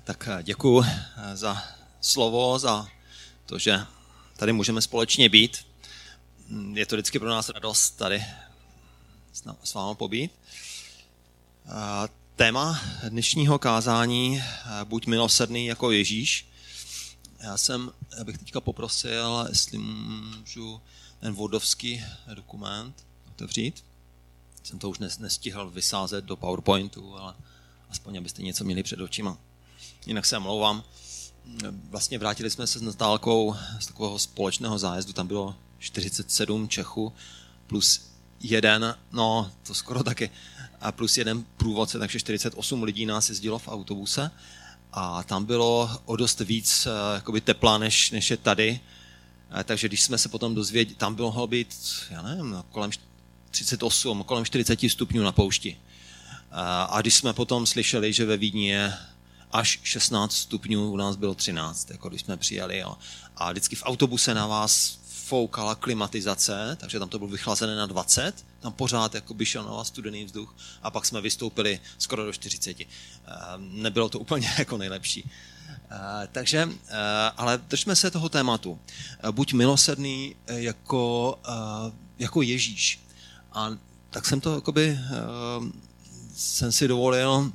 Tak děkuji za slovo, za to, že tady můžeme společně být. Je to vždycky pro nás radost tady s vámi pobít. Téma dnešního kázání buď milosrdný jako Ježíš. Já bych teďka poprosil, jestli můžu ten vodovský dokument otevřít. Jsem to už nestihl vysázet do PowerPointu, ale aspoň abyste něco měli před očima. Jinak se omlouvám. Vlastně vrátili jsme se s Natálkou z takového společného zájezdu, tam bylo 47 Čechů plus jeden, no to skoro taky, a plus jeden průvodce, takže 48 lidí nás jezdilo v autobuse a tam bylo o dost víc jakoby tepla, než je tady, takže když jsme se potom dozvěděli, tam bylo mohlo být, já nevím, kolem 38, kolem 40 stupňů na poušti. A když jsme potom slyšeli, že ve Vídni je až 16 stupňů, u nás bylo 13, jako když jsme přijeli. Jo. A vždycky v autobuse na vás foukala klimatizace, takže tam to bylo vychlazené na 20, tam pořád jakoby šel na vás studený vzduch a pak jsme vystoupili skoro do 40. Nebylo to úplně jako nejlepší. Takže, ale držme se toho tématu. Buď milosrdný jako Ježíš. A tak jsem to jakoby, jsem si dovolil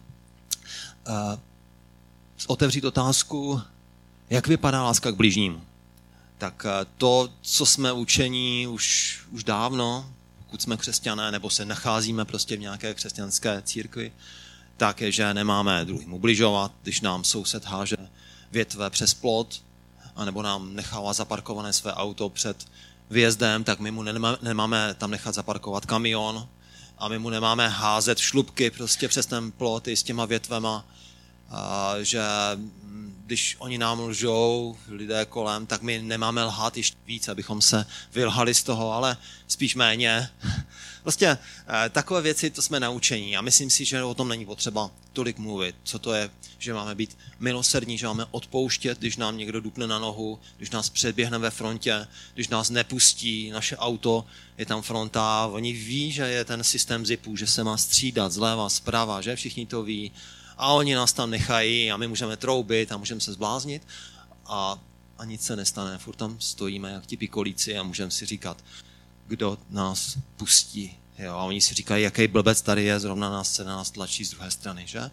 otevřít otázku, jak vypadá láska k bližnímu. Tak to, co jsme učení už dávno, pokud jsme křesťané, nebo se nacházíme prostě v nějaké křesťanské církvi, tak je, že nemáme druhým ubližovat, když nám soused háže větve přes plot, anebo nám nechává zaparkované své auto před výjezdem, tak my mu nemáme tam nechat zaparkovat kamion a my mu nemáme házet šlupky prostě přes ten plot i s těma větvema, že když oni nám lžou, lidé kolem, tak my nemáme lhát ještě víc, abychom se vylhali z toho, ale spíš méně. Prostě takové věci, to jsme naučení a myslím si, že o tom není potřeba tolik mluvit. Co to je, že máme být milosrdní, že máme odpouštět, když nám někdo dupne na nohu, když nás předběhne ve frontě, když nás nepustí, naše auto, je tam fronta, oni ví, že je ten systém zipů, že se má střídat zleva, zprava, že všichni to ví. A oni nás tam nechají a my můžeme troubit a můžeme se zbláznit a nic se nestane. Furt tam stojíme jak ti pikolíci a můžeme si říkat, kdo nás pustí. Jo, a oni si říkají, jaký blbec tady je, zrovna nás tlačí z druhé strany. Že?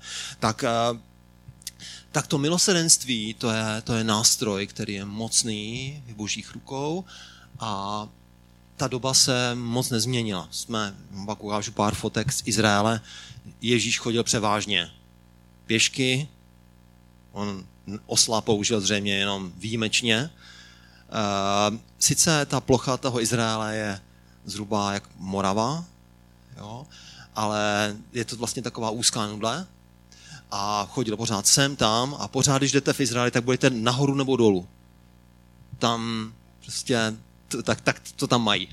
Tak to milosrdenství, to je nástroj, který je mocný v božích rukou a ta doba se moc nezměnila. Pak ukážu pár fotek z Izraele. Ježíš chodil převážně pěšky, on osla použil zřejmě jenom výjimečně. Sice ta plocha toho Izraele je zhruba jak Morava, jo, ale je to vlastně taková úzká nudle a chodil pořád sem, tam a pořád, když jdete v Izraeli, tak budete nahoru nebo dolů. Tam prostě, tak to tam mají.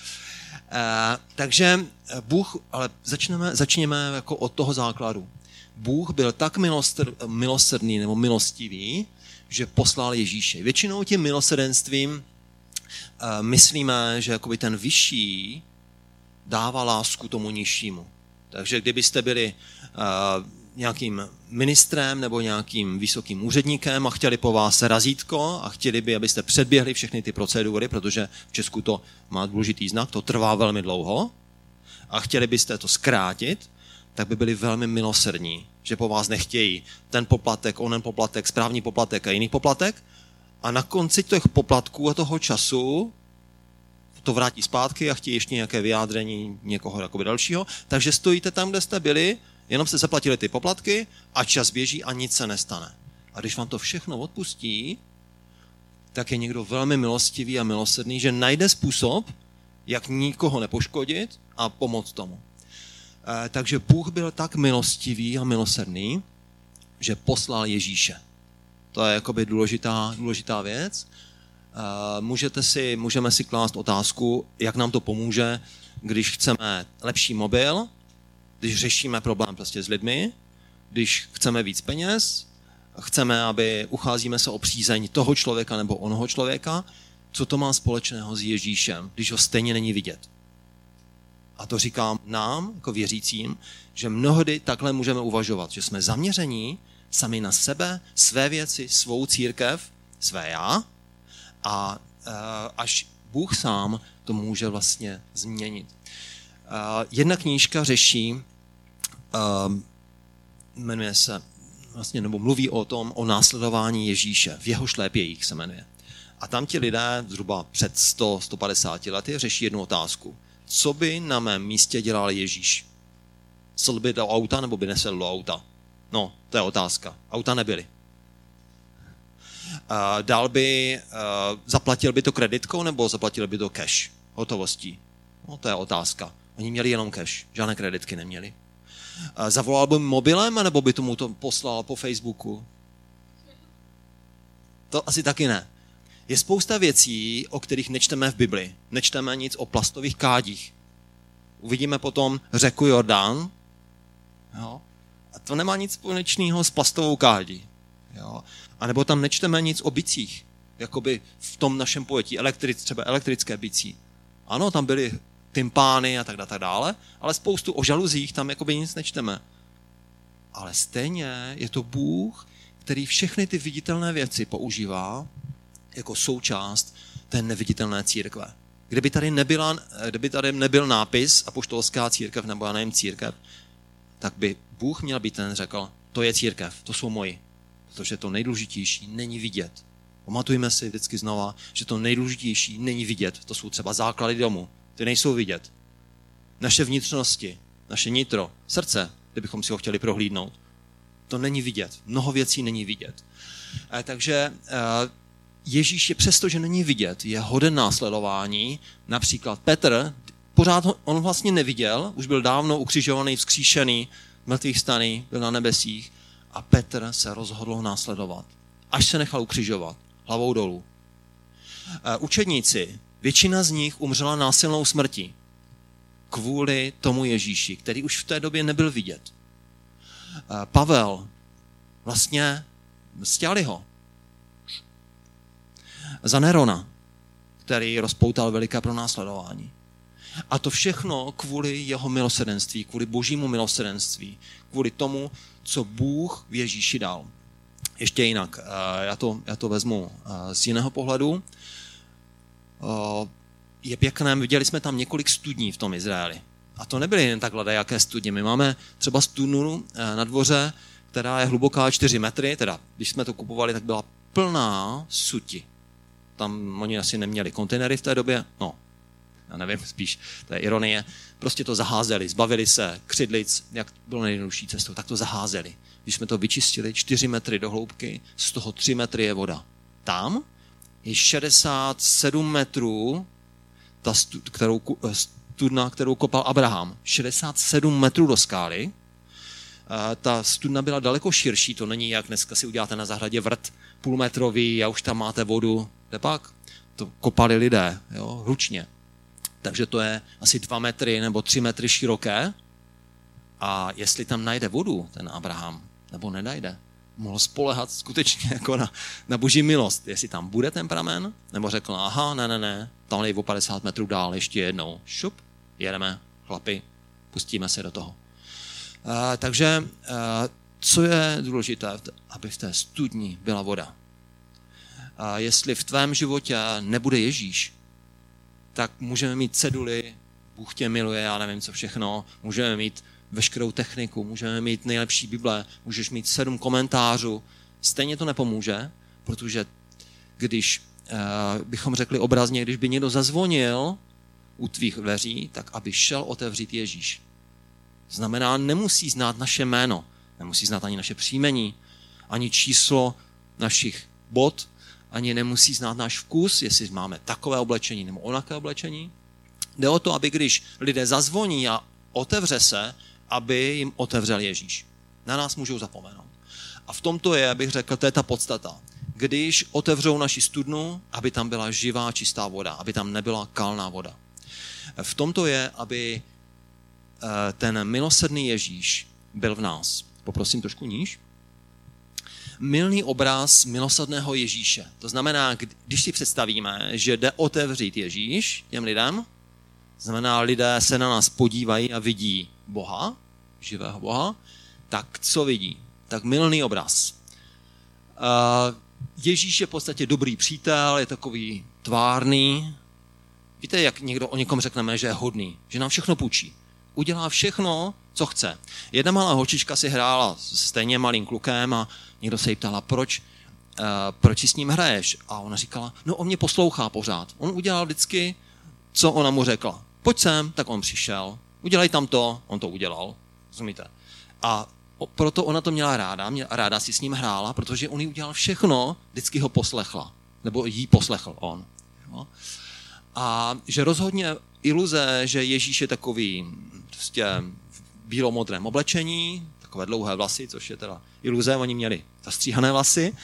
Takže Bůh, ale začněme jako od toho základu. Bůh byl tak milosrdný nebo milostivý, že poslal Ježíše. Většinou tím milosrdenstvím myslíme, že jakoby ten vyšší dává lásku tomu nižšímu. Takže kdybyste byli nějakým ministrem nebo nějakým vysokým úředníkem a chtěli po vás razítko a chtěli by, abyste předběhli všechny ty procedury, protože v Česku to má důležitý znak, to trvá velmi dlouho a chtěli byste to zkrátit, tak by byli velmi milosrdní, že po vás nechtějí ten poplatek, onen poplatek, správní poplatek a jiný poplatek a na konci těch poplatků a toho času to vrátí zpátky a chtějí ještě nějaké vyjádření někoho jakoby dalšího, takže stojíte tam, kde jste byli, jenom jste zaplatili ty poplatky a čas běží a nic se nestane. A když vám to všechno odpustí, tak je někdo velmi milostivý a milosrdný, že najde způsob, jak nikoho nepoškodit a pomoct tomu. Takže Bůh byl tak milostivý a milosrdný, že poslal Ježíše. To je jakoby důležitá věc. Můžeme si klást otázku, jak nám to pomůže, když chceme lepší mobil, když řešíme problém prostě s lidmi, když chceme víc peněz, ucházíme se o přízeň toho člověka nebo onoho člověka, co to má společného s Ježíšem, když ho stejně není vidět. A to říkám nám, jako věřícím, že mnohdy takhle můžeme uvažovat, že jsme zaměření sami na sebe, své věci, svou církev, své já a až Bůh sám to může vlastně změnit. Jedna knížka řeší, jmenuje se vlastně, nebo mluví o tom, o následování Ježíše, v jeho šlépějích se jmenuje. A tam ti lidé zhruba před 100-150 lety řeší jednu otázku. Co by na mém místě dělal Ježíš? Sedl by do auta nebo by nesedl do auta? No, to je otázka. Auta nebyly. Zaplatil by to kreditkou nebo zaplatil by to cash, hotovostí? No, to je otázka. Oni měli jenom cash, žádné kreditky neměli. Zavolal by mobilem, nebo by tomu to poslal po Facebooku? To asi taky ne. Je spousta věcí, o kterých nečteme v Bibli. Nečteme nic o plastových kádích. Uvidíme potom řeku Jordán. Jo? A to nemá nic společného s plastovou kádí. Jo? A nebo tam nečteme nic o bicích. Jakoby v tom našem pojetí, třeba elektrické bicí. Ano, tam byly tympány a tak dále, ale spoustu o žaluzích tam jakoby nic nečteme. Ale stejně je to Bůh, který všechny ty viditelné věci používá jako součást té neviditelné církve. Kdyby tady nebyl nápis apoštolská církev nebo já nevím církev, tak by Bůh měl být ten řekl, to je církev, to jsou moji. Protože to nejdůležitější není vidět. Pamatujme si vždycky znova, že to nejdůležitější není vidět. To jsou třeba základy domu. Ty nejsou vidět. Naše vnitřnosti, naše nitro, srdce, kdybychom si ho chtěli prohlídnout, to není vidět. Mnoho věcí není vidět. Takže Ježíš je přesto, že není vidět, je hoden následování. Například Petr, pořád on vlastně neviděl, už byl dávno ukřižovaný, vzkříšený, mrtvých staný, byl na nebesích a Petr se rozhodl následovat. Až se nechal ukřižovat, hlavou dolů. Učedníci, většina z nich umřela násilnou smrtí kvůli tomu Ježíši, který už v té době nebyl vidět. Pavel, vlastně stěli ho. Za Nerona, který rozpoutal veliké pronásledování. A to všechno kvůli jeho milosrdenství, kvůli božímu milosrdenství, kvůli tomu, co Bůh v Ježíši dal. Ještě jinak, já to vezmu z jiného pohledu. Je pěkné, viděli jsme tam několik studní v tom Izraeli. A to nebyly jen takhle jaké studně. My máme třeba studnu na dvoře, která je hluboká 4 metry, teda když jsme to kupovali, tak byla plná suti. Tam oni asi neměli kontejnery v té době, no, já nevím, spíš, to je ironie. Prostě to zaházeli, zbavili se křidlic, jak bylo nejjednodušší cestou, tak to zaházeli. Když jsme to vyčistili 4 metry do hloubky, z toho 3 metry je voda. Tam je 67 metrů ta studna, kterou kopal Abraham. 67 metrů do skály. Ta studna byla daleko širší, to není jak dneska si uděláte na zahradě vrt půlmetrový a už tam máte vodu. Nepak? To kopali lidé, jo, ručně. Takže to je asi 2 metry nebo 3 metry široké. A jestli tam najde vodu, ten Abraham, nebo nenajde, mohl spolehat skutečně jako na boží milost. Jestli tam bude ten pramen, nebo řekl, aha, ne, tam je o 50 metrů dál, ještě jednou. Šup, jedeme, chlapi, pustíme se do toho. Takže co je důležité, aby v té studni byla voda. Jestli v tvém životě nebude Ježíš, tak můžeme mít ceduly, Bůh tě miluje, já nevím co všechno, můžeme mít veškerou techniku, můžeme mít nejlepší Bible, můžeš mít 7 komentářů, stejně to nepomůže, protože když bychom řekli obrazně, když by někdo zazvonil u tvých dveří, tak aby šel otevřít Ježíš. Znamená, nemusí znát naše jméno, nemusí znát ani naše příjmení, ani číslo našich bod, ani nemusí znát náš vkus, jestli máme takové oblečení nebo onaké oblečení. Jde o to, aby když lidé zazvoní a otevře se, aby jim otevřel Ježíš. Na nás můžou zapomenout. A v tomto je, abych řekl, to je ta podstata. Když otevřou naši studnu, aby tam byla živá, čistá voda, aby tam nebyla kalná voda. V tomto je, aby ten milosrdný Ježíš byl v nás. Poprosím trošku níž. Mylný obraz milosrdného Ježíše. To znamená, když si představíme, že jde otevřít Ježíš těm lidem, znamená, lidé se na nás podívají a vidí Boha, živého Boha, tak co vidí? tak mylný obraz. Ježíš je v podstatě dobrý přítel, je takový tvárný. Víte, jak někdo o někom řekneme, že je hodný, že nám všechno půjčí. Udělá všechno, co chce. Jedna malá holčička si hrála s stejně malým klukem a někdo se jí ptala, proč si s ním hraješ? A ona říkala, no on mě poslouchá pořád. On udělal vždycky, co ona mu řekla. Pojď sem, tak on přišel. Udělej tam to, on to udělal. Rozumíte? A proto ona to měla ráda si s ním hrála, protože on jí udělal všechno, vždycky ho poslechla. Nebo jí poslechl on. Jo? A že rozhodně iluze, že Ježíš je takový prostě v bílomodrém oblečení, takové dlouhé vlasy, což je teda iluze, oni měli zastříhané vlasy,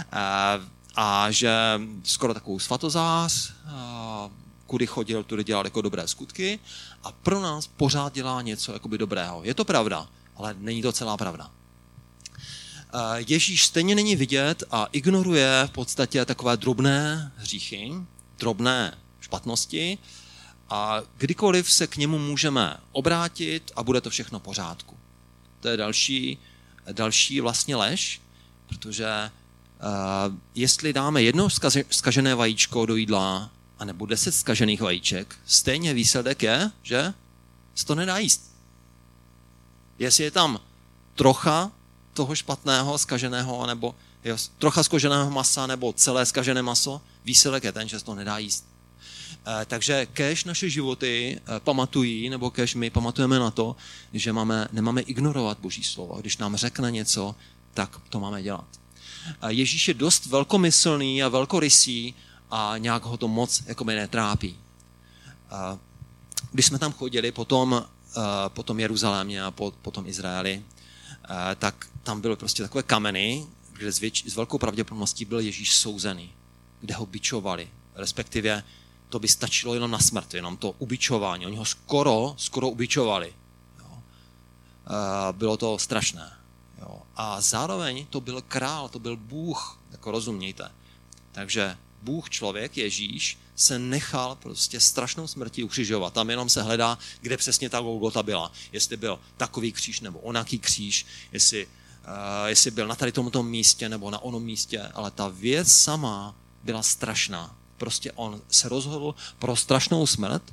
a že skoro takovou svatozář, kudy chodil, tudy dělal jako dobré skutky a pro nás pořád dělá něco jakoby dobrého. Je to pravda, ale není to celá pravda. Ježíš stejně není vidět a ignoruje v podstatě takové drobné hříchy, drobné špatnosti a kdykoliv se k němu můžeme obrátit a bude to všechno v pořádku. To je další vlastně lež, protože jestli dáme jedno zkažené vajíčko do jídla a nebo 10 zkažených vajíček, stejně výsledek je, že se to nedá jíst. Jestli je tam trocha toho špatného, zkaženého, nebo trocha zkaženého masa, nebo celé zkažené maso, výsledek je ten, že se to nedá jíst. Takže kéž naše životy pamatují, nebo kéž my pamatujeme na to, že nemáme ignorovat Boží slovo. Když nám řekne něco, tak to máme dělat. Ježíš je dost velkomyslný a velkorysý a nějak ho to moc jakoby netrápí. Když jsme tam chodili po tom Jeruzalémě a po tom Izraeli, tak tam byly prostě takové kameny, kde s velkou pravděpodobností byl Ježíš souzený, kde ho bičovali, respektive to by stačilo jenom na smrt, jenom to ubičování. Oni ho skoro ubičovali. Jo. Bylo to strašné. Jo. A zároveň to byl král, to byl Bůh, jako rozumějte. Takže Bůh, člověk, Ježíš, se nechal prostě strašnou smrtí ukřižovat. Tam jenom se hledá, kde přesně ta Golgota byla. Jestli byl takový kříž nebo onaký kříž, jestli byl na tady tomto místě nebo na onom místě, ale ta věc sama byla strašná. Prostě on se rozhodl pro strašnou smrt,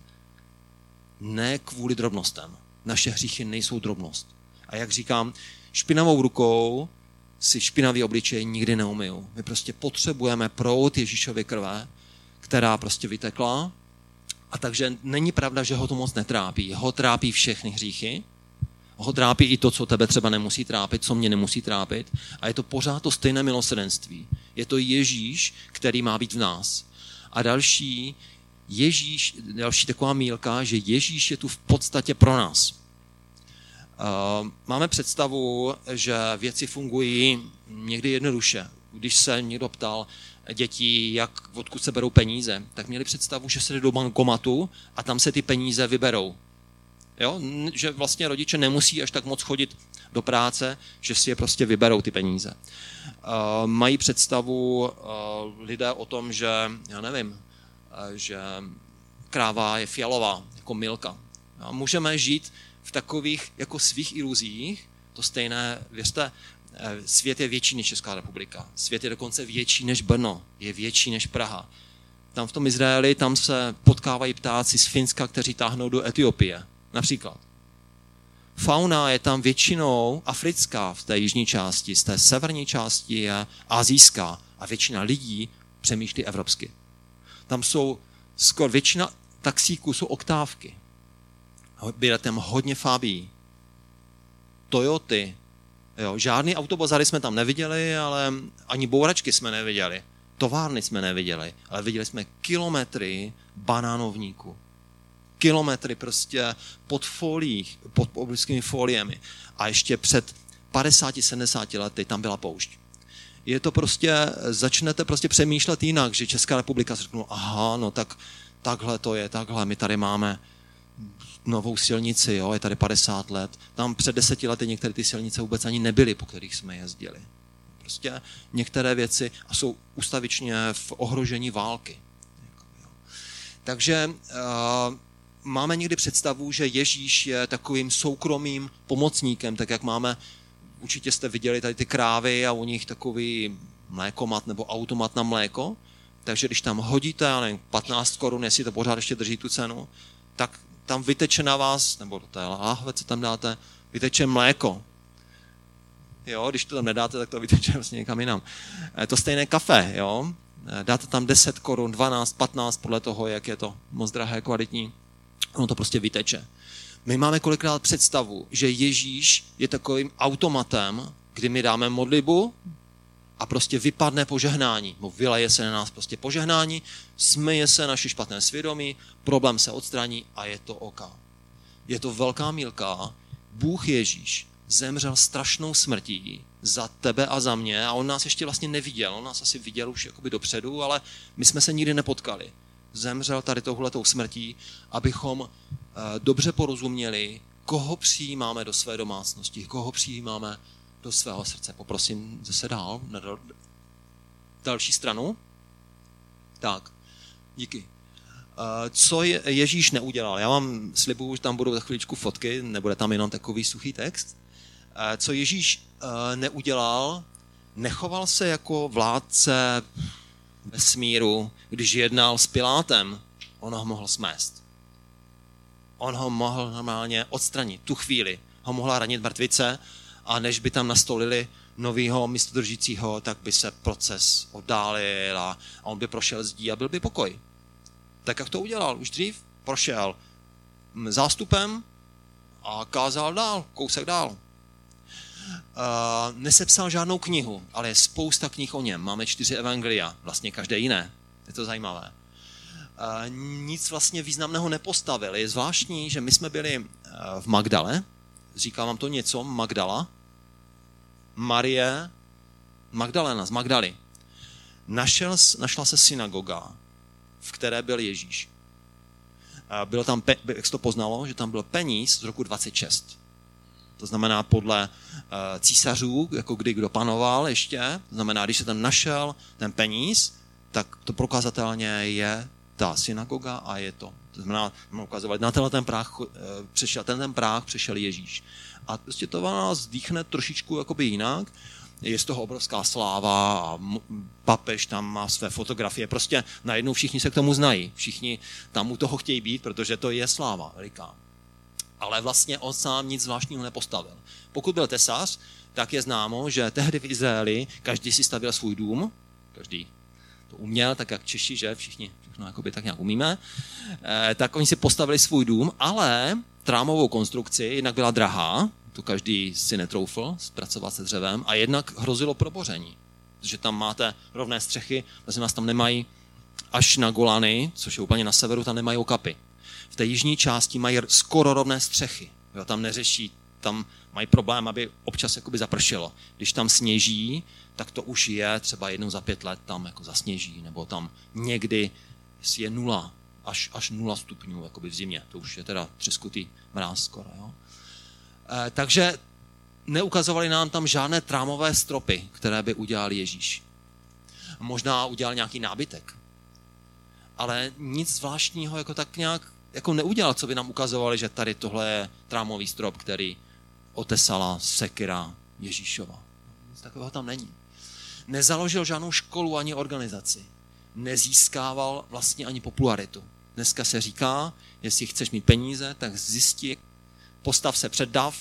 ne kvůli drobnostem. Naše hříchy nejsou drobnost. A jak říkám, špinavou rukou si špinavý obličej nikdy neumyju. My prostě potřebujeme proud Ježíšovy krve, která prostě vytekla. A takže není pravda, že ho to moc netrápí. Ho trápí všechny hříchy. Ho trápí i to, co tebe třeba nemusí trápit, co mě nemusí trápit. A je to pořád to stejné milosrdenství. Je to Ježíš, který má být v nás. A další taková mýlka, že Ježíš je tu v podstatě pro nás. Máme představu, že věci fungují někdy jednoduše. Když se někdo ptal dětí, odkud se berou peníze, tak měli představu, že se jde do bankomatu a tam se ty peníze vyberou. Jo? Že vlastně rodiče nemusí až tak moc chodit do práce, že si je prostě vyberou ty peníze. Mají představu lidé o tom, že, já nevím, že kráva je fialová, jako Milka. A můžeme žít v takových jako svých iluzích, to stejné, věřte, svět je větší než Česká republika. Svět je dokonce větší než Brno, je větší než Praha. Tam v tom Izraeli, tam se potkávají ptáci z Finska, kteří táhnou do Etiopie, například. Fauna je tam většinou africká v té jižní části, z té severní části je asijská a většina lidí přemýšlí evropsky. Tam jsou skoro většina taxíků jsou oktávky. Bude tam hodně Fabii, Toyoty. Jo, žádný autobazary jsme tam neviděli, ale ani bouračky jsme neviděli. Továrny jsme neviděli, ale viděli jsme kilometry banánovníků. Kilometry prostě pod obrovskými foliemi. A ještě před 50-70 lety tam byla poušť. Je to prostě, začnete prostě přemýšlet jinak, že Česká republika se řeknou, aha, no tak takhle to je, takhle, my tady máme novou silnici, jo, je tady 50 let. Tam před 10 lety některé ty silnice vůbec ani nebyly, po kterých jsme jezdili. Prostě některé věci jsou ustavičně v ohrožení války. Takže máme někdy představu, že Ježíš je takovým soukromým pomocníkem, tak jak máme určitě jste viděli tady ty krávy a u nich takový mlékomat nebo automat na mléko, takže když tam hodíte, já nevím, 15 korun, jestli to pořád ještě drží tu cenu, tak tam vyteče na vás, nebo do té láhve, co tam dáte, vyteče mléko. Jo, když to tam nedáte, tak to vyteče vlastně někam jinam. To stejné kafe, jo, dáte tam 10 korun, 12, 15, podle toho, jak je to moc drahé, kvalitní, ono to prostě vyteče. My máme kolikrát představu, že Ježíš je takovým automatem, kdy my dáme modlitbu a prostě vypadne požehnání. Vyleje se na nás prostě požehnání, směje se naše špatné svědomí, problém se odstraní a je to OK. Je to velká milka. Bůh Ježíš zemřel strašnou smrtí za tebe a za mě a on nás ještě vlastně neviděl. On nás asi viděl už jakoby dopředu, ale my jsme se nikdy nepotkali. Zemřel tady touhletou smrtí, abychom dobře porozuměli, koho přijímáme do své domácnosti, koho přijímáme do svého srdce. Poprosím zase dál, na další stranu. Tak, díky. Co Ježíš neudělal? Já vám slibuju, že tam budou za chviličku fotky, nebude tam jenom takový suchý text. Co Ježíš neudělal, nechoval se jako vládce vesmíru, když jednal s Pilátem, on ho mohl smést. On ho mohl normálně odstranit. Tu chvíli ho mohla ranit mrtvice a než by tam nastolili novýho místodržícího, tak by se proces oddálil a on by prošel zdí a byl by pokoj. Tak jak to udělal? Už dřív prošel zástupem a kázal dál, kousek dál. Nesepsal žádnou knihu, ale je spousta knih o něm. Máme 4 evangelia, vlastně každé jiné. Je to zajímavé. Nic vlastně významného nepostavil. Je zvláštní, že my jsme byli v Magdale. Říká vám to něco? Magdala? Marie Magdalena z Magdaly. Našla se synagoga, v které byl Ježíš. Bylo tam, jak se to poznalo, že tam byl peníz z roku 26. To znamená podle císařů, jako kdo panoval ještě, to znamená, když se tam našel ten peníz, tak to prokazatelně je ta synagoga a je to. To znamená, ukazovat, na ten práh přešel Ježíš. A prostě to vás dýchne trošičku jakoby jinak, je z toho obrovská sláva a papež tam má své fotografie. Prostě najednou všichni se k tomu znají. Všichni tam u toho chtějí být, protože to je sláva veliká. Ale vlastně on sám nic zvláštního nepostavil. Pokud byl tesař, tak je známo, že tehdy v Izraeli každý si stavěl svůj dům, každý to uměl, tak jak Češi, že všichni všechno jakoby tak nějak umíme, tak oni si postavili svůj dům, ale trámovou konstrukci jednak byla drahá, to každý si netroufl zpracovat se dřevem, a jednak hrozilo proboření, protože tam máte rovné střechy, vlastně vás tam nemají až na Golany, což je úplně na severu, tam nemají okapy. V té jižní části mají skoro rovné střechy, jo, tam neřeší, tam mají problém, aby občas jakoby zapršelo. Když tam sněží, tak to už je třeba jednou za 5 let tam jako zasněží, nebo tam někdy je 0, až 0 stupňů jakoby v zimě. To už je teda třeskutý mráz skoro. Jo? Takže neukazovali nám tam žádné trámové stropy, které by udělal Ježíš. Možná udělal nějaký nábytek. Ale nic zvláštního jako tak nějak jako neudělal, co by nám ukazovali, že tady tohle je trámový strop, který otesala sekira Ježíšova. Nic takového tam není. Nezaložil žádnou školu ani organizaci. Nezískával vlastně ani popularitu. Dneska se říká, jestli chceš mít peníze, tak postav se před dav,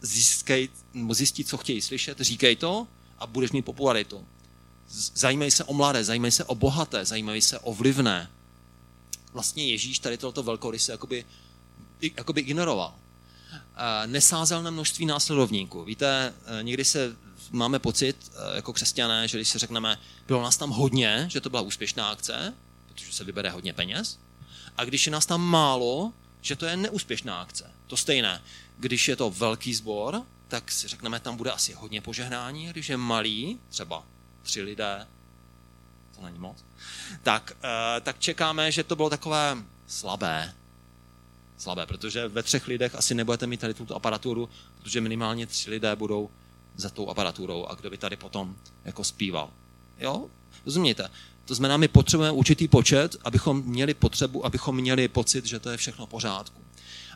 zjistí, co chtějí slyšet, říkej to a budeš mít popularitu. Zajímej se o mladé, zajímej se o bohaté, zajímej se o vlivné. Vlastně Ježíš tady tohoto velkorysé jakoby ignoroval. Nesázel na množství následovníků. Víte, někdy máme pocit jako křesťané, že když si řekneme, bylo nás tam hodně, že to byla úspěšná akce, protože se vybere hodně peněz, a když je nás tam málo, že to je neúspěšná akce. To stejné. Když je to velký sbor, tak si řekneme, tam bude asi hodně požehnání, když je malý, třeba 3 lidé, to není moc, tak čekáme, že to bylo takové slabé, protože ve 3 lidech asi nebudete mít tady tuto aparaturu, protože minimálně 3 lidé budou za tou aparaturou a kdo by tady potom jako zpíval. Jo? Rozumíte? To znamená, my potřebujeme určitý počet, abychom měli pocit, že to je všechno v pořádku.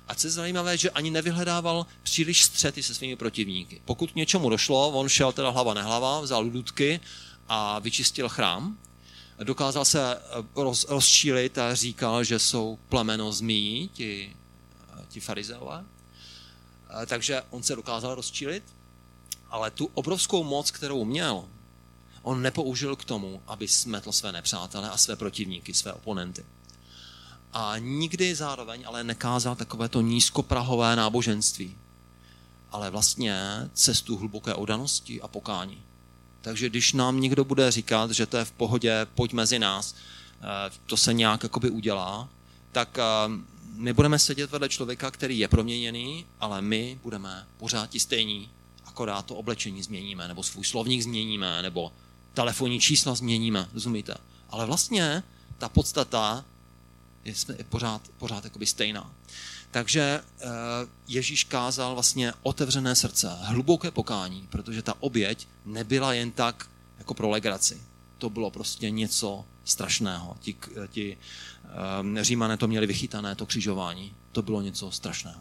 A co je zajímavé, že ani nevyhledával příliš střety se svými protivníky. Pokud k něčemu došlo, on šel teda hlava nehlava, vzal dudky a vyčistil chrám. Dokázal se rozčílit a říkal, že jsou plemeno zmíjí, ti farizeové. Takže on se dokázal rozčílit, ale tu obrovskou moc, kterou měl, on nepoužil k tomu, aby smetl své nepřátele a své protivníky, své oponenty. A nikdy zároveň ale nekázal takovéto nízkoprahové náboženství, ale vlastně cestu hluboké oddanosti a pokání. Takže když nám někdo bude říkat, že to je v pohodě, pojď mezi nás, to se nějak jakoby udělá, tak my budeme sedět vedle člověka, který je proměněný, ale my budeme pořád ti stejní, akorát to oblečení změníme, nebo svůj slovník změníme, nebo telefonní čísla změníme, rozumíte? Ale vlastně ta podstata je pořád jakoby stejná. Takže Ježíš kázal vlastně otevřené srdce, hluboké pokání, protože ta oběť nebyla jen tak jako pro legraci. To bylo prostě něco strašného. Ti Římané to měli vychytané, to křižování. To bylo něco strašného.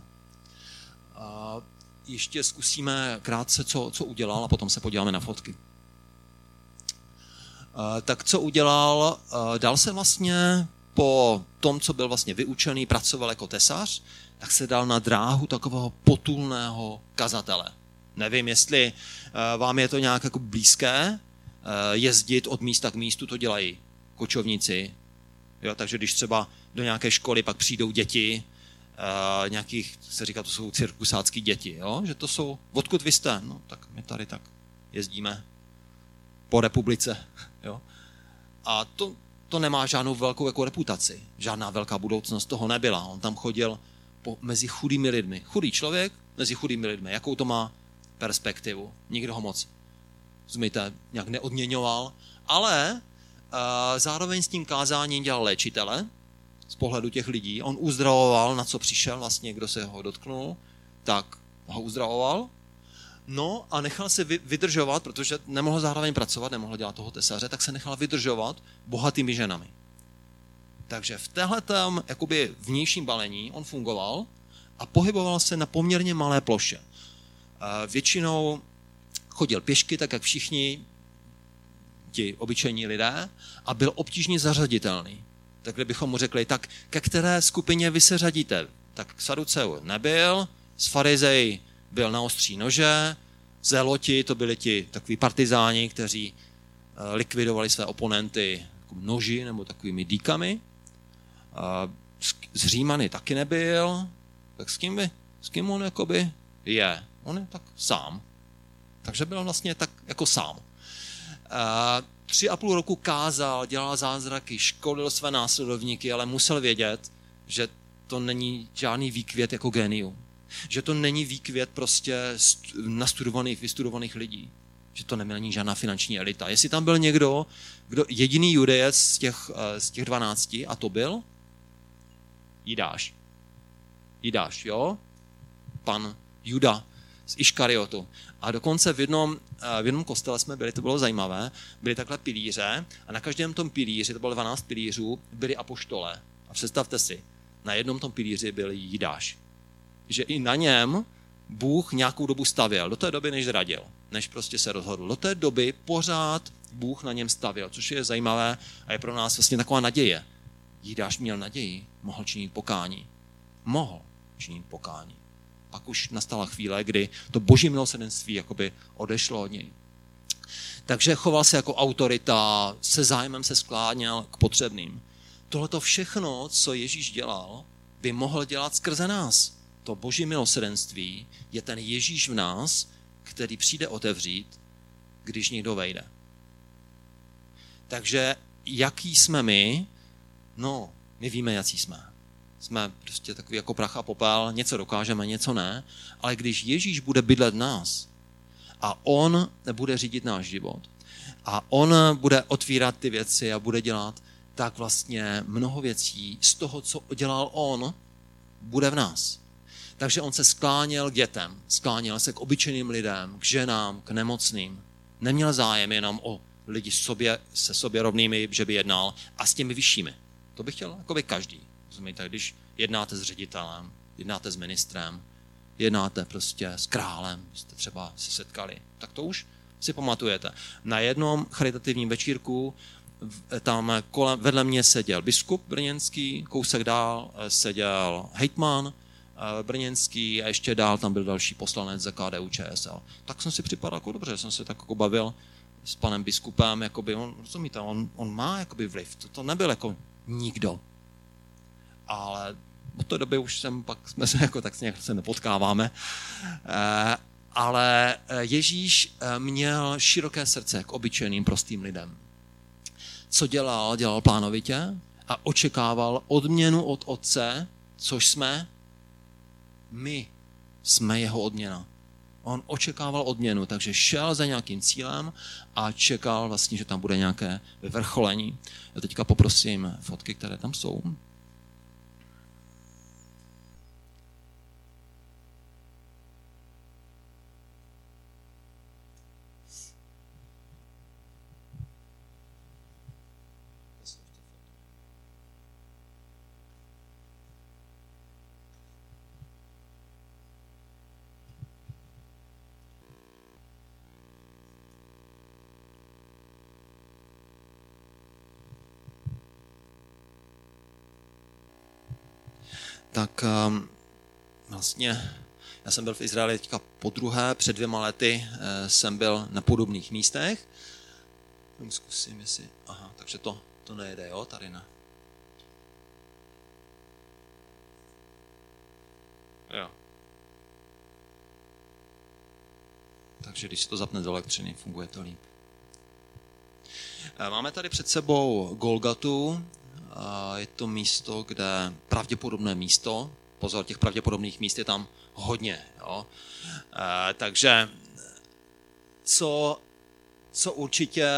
Ještě zkusíme krátce, co udělal, a potom se podíváme na fotky. Tak co udělal? Dal se vlastně po tom, co byl vlastně vyučený, pracoval jako tesař, tak se dal na dráhu takového potulného kazatele. Nevím, jestli vám je to nějak jako blízké, jezdit od místa k místu, to dělají kočovníci. Jo, takže když třeba do nějaké školy pak přijdou děti, nějakých, se říká, to jsou cirkusácký děti, jo? Že to jsou, odkud vy jste? No, tak my tady tak jezdíme po republice. Jo? A to nemá žádnou velkou jako reputaci. Žádná velká budoucnost toho nebyla. On tam chodil mezi chudými lidmi. Chudý člověk mezi chudými lidmi. Jakou to má perspektivu? Nikdo ho moc, rozumíte, nějak neodměňoval. Ale zároveň s tím kázáním dělal léčitele z pohledu těch lidí. On uzdravoval, na co přišel, vlastně kdo se ho dotknul, tak ho uzdravoval. No a nechal se vydržovat, protože nemohl zároveň pracovat, nemohl dělat toho tesaře, tak se nechal vydržovat bohatými ženami. Takže v téhletom jakoby vnějším balení on fungoval a pohyboval se na poměrně malé ploše. Většinou chodil pěšky, tak jak všichni ti obyčejní lidé, a byl obtížně zařaditelný. Tak kdybychom mu řekli, tak ke které skupině vy se řadíte? Tak k Saduceu nebyl, z Farizej byl na ostří nože, Zeloti, to byli ti takový partizáni, kteří likvidovali své oponenty noži nebo takovými dýkami. Z Římany taky nebyl, tak s kým on jakoby je? On je tak sám. Takže byl vlastně tak jako sám. 3,5 roku kázal, dělal zázraky, školil své následovníky, ale musel vědět, že to není žádný výkvět jako génium. Že to není výkvět prostě nastudovaných, vystudovaných lidí. Že to neměl žádná finanční elita. Jestli tam byl někdo, kdo jediný judejec z těch 12, a to byl Jidáš. Jidáš, jo? Pan Juda z Iškariotu. A dokonce v jednom kostele jsme byli, to bylo zajímavé, byly takhle pilíře a na každém tom pilíři, to bylo 12 pilířů, byli apoštole. A představte si, na jednom tom pilíři byl Jidáš. Že i na něm Bůh nějakou dobu stavěl, do té doby, než zradil, než prostě se rozhodl. Do té doby pořád Bůh na něm stavěl, což je zajímavé a je pro nás vlastně taková naděje. Jidáš měl naději, mohl činit pokání. Mohl činit pokání. Pak už nastala chvíle, kdy to boží milosrdenství jakoby odešlo od něj. Takže choval se jako autorita, se zájmem se skláněl k potřebným. Tohleto všechno, co Ježíš dělal, by mohl dělat skrze nás. To boží milosrdenství je ten Ježíš v nás, který přijde otevřít, když někdo vejde. Takže jaký jsme my? No, my víme, jaký jsme. Jsme prostě takový jako prach a popel, něco dokážeme, něco ne, ale když Ježíš bude bydlet v nás a on bude řídit náš život a on bude otvírat ty věci a bude dělat, tak vlastně mnoho věcí z toho, co dělal on, bude v nás. Takže on se skláněl k dětem, skláněl se k obyčejným lidem, k ženám, k nemocným. Neměl zájem jenom o lidi se sobě rovnými, že by jednal, a s těmi vyššími. To by chtěl jako by každý. Rozumíte, když jednáte s ředitelem, jednáte s ministrem, jednáte prostě s králem, jste třeba se setkali, tak to už si pamatujete. Na jednom charitativním večírku tam vedle mě seděl biskup brněnský, kousek dál seděl hejtman brněnský a ještě dál tam byl další poslanec za KDU ČSL. Tak jsem si připadal jako dobře, jsem se tak jako bavil s panem biskupem, jakoby rozumíte, on má jakoby vliv, to nebyl jako nikdo. Ale od té doby už jsme se jako tak nějak se nepotkáváme. Ale Ježíš měl široké srdce k obyčejným prostým lidem. Co dělal? Dělal plánovitě a očekával odměnu od Otce, což my jsme jeho odměna. On očekával odměnu, takže šel za nějakým cílem a čekal vlastně, že tam bude nějaké vyvrcholení. Já teďka poprosím fotky, které tam jsou. Tak vlastně já jsem byl v Izraeli teďka podruhé, před 2 lety jsem byl na podobných místech. Zkusím, jestli... Aha, takže to nejde, jo, tady ne. Jo. Takže když se to zapne z elektřiny, funguje to líp. Máme tady před sebou Golgatu. Je to místo, kde pravděpodobné místo, pozor, těch pravděpodobných míst je tam hodně. Jo? Takže co určitě,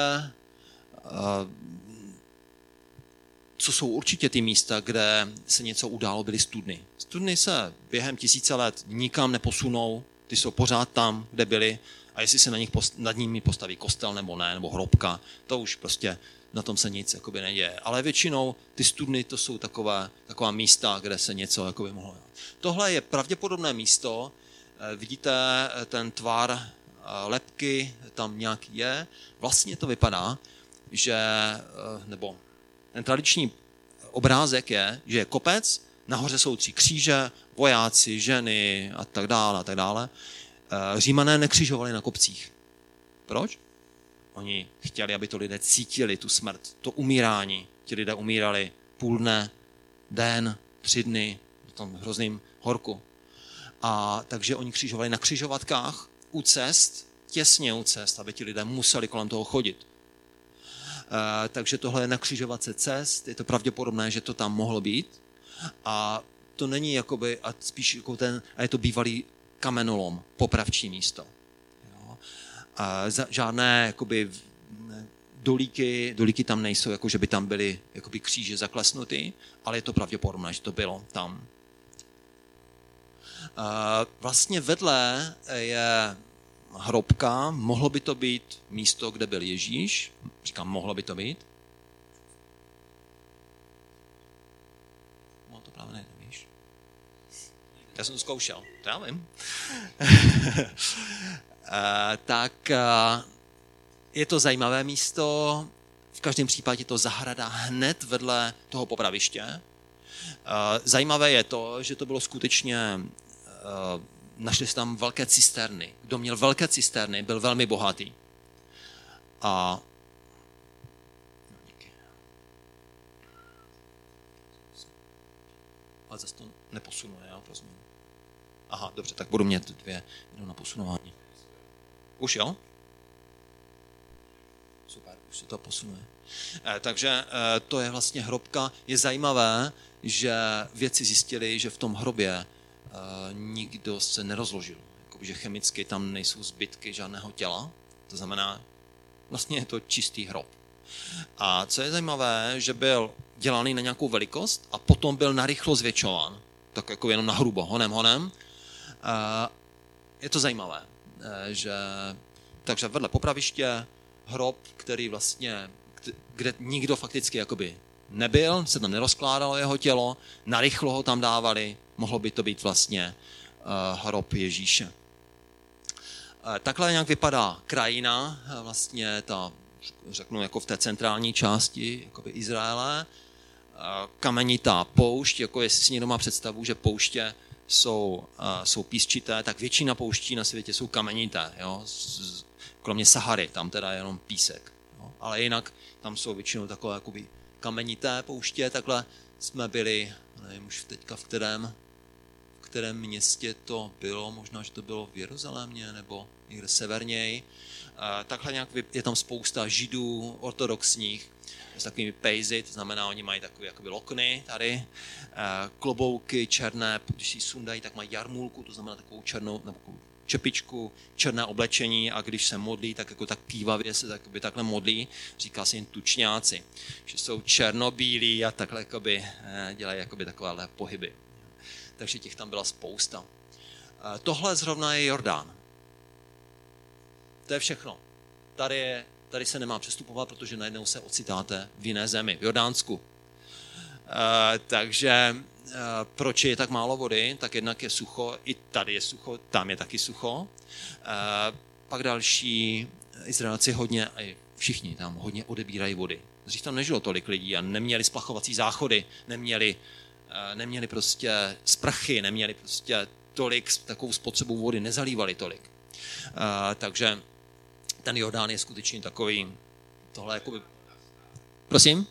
co jsou určitě ty místa, kde se něco událo, byly studny. Studny se během 1000 let nikam neposunou, ty jsou pořád tam, kde byly, a jestli se nad nimi postaví kostel nebo ne, nebo hrobka, to už prostě na tom se nic jakoby neděje. Ale většinou ty studny to jsou taková místa, kde se něco jakoby mohlo dělat. Tohle je pravděpodobné místo, vidíte ten tvar lebky, tam nějaký je. Vlastně to vypadá, že, nebo ten tradiční obrázek je, že je kopec, nahoře jsou 3 kříže, vojáci, ženy a tak dále. Římané nekřižovali na kopcích. Proč? Oni chtěli, aby to lidé cítili, tu smrt, to umírání. Ti lidé umírali půl dne, den, 3 dny, v tom hrozným horku. A takže oni křižovali na křižovatkách u cest, těsně u cest, aby ti lidé museli kolem toho chodit. Takže tohle je na křižovatce cest, je to pravděpodobné, že to tam mohlo být. A to není jakoby, a spíš jako a je to bývalý kamenolom, popravčí místo. Žádné jakoby dolíky tam nejsou, jako že by tam byly jakoby kříže zaklesnuty, ale je to pravděpodobné, že to bylo tam. Vlastně vedle je hrobka, mohlo by to být místo, kde byl Ježíš, říkám, mohlo by to být. No to právě nejde, víš. Já jsem to zkoušel, to já vím. Tak je to zajímavé místo, v každém případě to zahrada hned vedle toho popraviště. Zajímavé je to, že to bylo skutečně, našli se tam velké cisterny. Kdo měl velké cisterny, byl velmi bohatý. A ale zase to neposunuje, já to změním. Aha, dobře, tak budu mít 2 na posunování. Už jo? Super, už se to posunuje. Takže to je vlastně hrobka. Je zajímavé, že vědci zjistili, že v tom hrobě nikdo se nerozložil. Jakože chemicky tam nejsou zbytky žádného těla. To znamená, vlastně je to čistý hrob. A co je zajímavé, že byl dělaný na nějakou velikost a potom byl narychlo zvětšován. Tak jako jenom na hrubo, honem. Je to zajímavé, že takže vedle popraviště hrob, který vlastně, kde nikdo fakticky jakoby nebyl, se tam nerozkládalo jeho tělo, narychlo ho tam dávali, mohlo by to být vlastně hrob Ježíše. Takhle nějak vypadá krajina, vlastně ta, řeknu, jako v té centrální části jakoby Izraele. Kamenitá poušť, jako jestli si někdo má představu, že pouště jsou písčité, tak většina pouští na světě jsou kamenité, jo? Kromě Sahary, tam teda je jenom písek. Jo? Ale jinak tam jsou většinou takové jakoby kamenité pouště, takhle jsme byli, nevím už teďka v kterém městě to bylo, možná, že to bylo v Jeruzalémě nebo někde severněji. Takhle nějak je tam spousta židů ortodoxních s takovými pejzy, to znamená, oni mají takové jakoby lokny tady, klobouky černé, když si sundají, tak mají jarmulku, to znamená takovou černou čepičku, černé oblečení a když se modlí, tak jako tak kývavě se takhle modlí, říká se jim tučňáci, že jsou černobílí a takhle jakoby, dělají jakoby takovéhle pohyby. Takže těch tam byla spousta. Tohle zrovna je Jordán. To je všechno. Tady se nemá přestupovat, protože najednou se ocitáte v jiné zemi, v Jordánsku. Takže proč je tak málo vody? Tak jednak je sucho, i tady je sucho, tam je taky sucho. Pak další Izraelci hodně, a všichni tam hodně odebírají vody. Dřív tam nežilo tolik lidí a neměli splachovací záchody, neměli prostě sprchy, neměli prostě tolik, takovou spotřebu vody, nezalívali tolik. Takže ten Jordán je skutečně takový, tohle jakoby... Prosím?